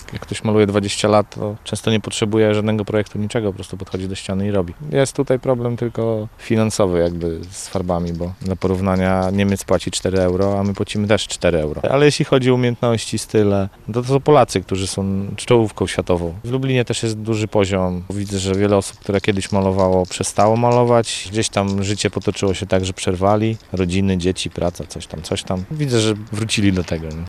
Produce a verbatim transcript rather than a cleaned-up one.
jak ktoś maluje dwadzieścia lat, to często nie potrzebuje żadnego projektu, niczego, po prostu podchodzi do ściany i robi. Jest tutaj problem tylko finansowy jakby z farbami, bo dla porównania Niemiec płaci cztery euro, a my płacimy też cztery euro. Ale jeśli chodzi o umiejętności, style, to to są Polacy, którzy są czołówką światową. W Lublinie też jest duży poziom. Widzę, że wiele osób, które kiedyś malowało, przestało malować. Gdzieś tam życie potoczyło się tak, że przerwali. Rodziny, dzieci, praca, coś tam, coś tam. Widzę, że wrócili do tego. Nie?